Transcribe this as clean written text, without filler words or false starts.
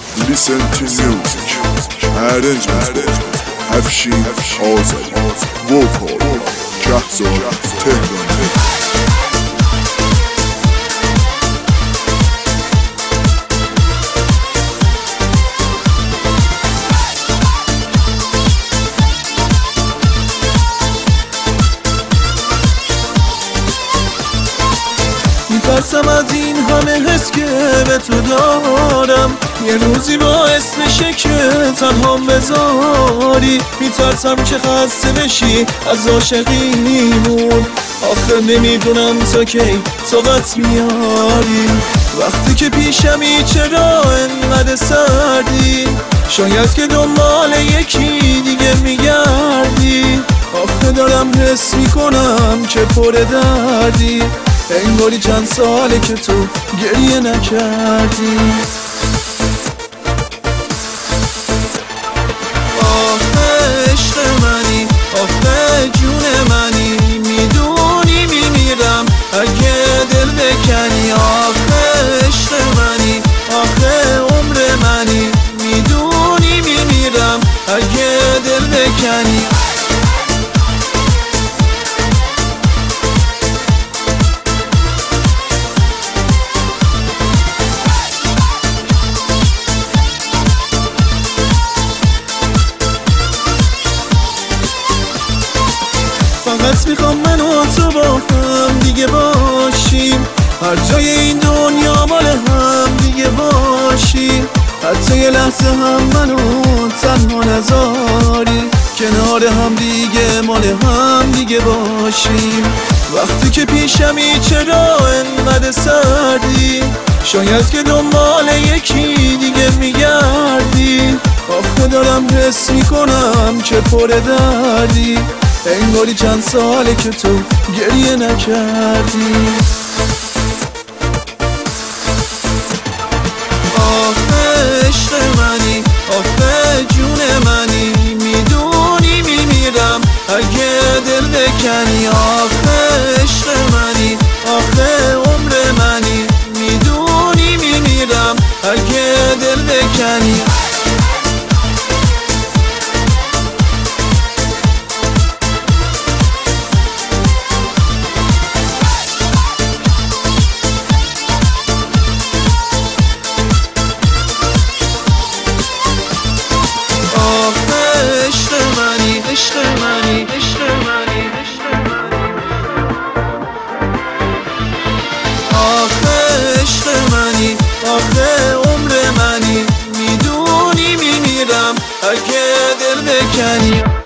Listen to music. Arrangement Afshin Azali. Vocal Kehzad Tehrani. میترسم از این همه حس که به تو دارم یه روزی باعث بشه که تنهام بذاری. میترسم که خسته بشی از عاشقیمون، آخه نمیدونم تا کی طاقت میاری. وقتی که پیشمی چرا انقدر سردی، شاید که دنبال یکی دیگه میگردی. آخه دارم حس میکنم که پر دردی، انگاری چند ساله که تو گریه نکردی. آخه عشق منی، آخه جون منی، میدونی میمیرم اگه دل بکنی. آخه عشق منی، آخه عمر منی، میدونی میمیرم اگه دل بکنی. فقط میخوام من و تو با هم دیگه باشیم، هر جای این دنیا مال هم دیگه باشیم. حتی یه لحظه هم منو تنها نذاری، کنار هم دیگه مال هم دیگه باشیم. وقتی که پیشمی چرا انقدر سردی، شاید که دنبال یکی دیگه میگردی. آخه دارم حس میکنم که پر دردی، انگاری چند ساله که تو گریه نکردی. آخه عشق منی، آخه جون منی، میدونی میمیرم اگه دل بکنی. آخه عشق منی، آخه عمر منی، میدونی میمیرم اگه دل بکنی. عشق منی، عشق منی، عشق منی، عشق منی. آخه عشق منی، آخه عمر منی، میدونی میمیرم اگه دل بکنی.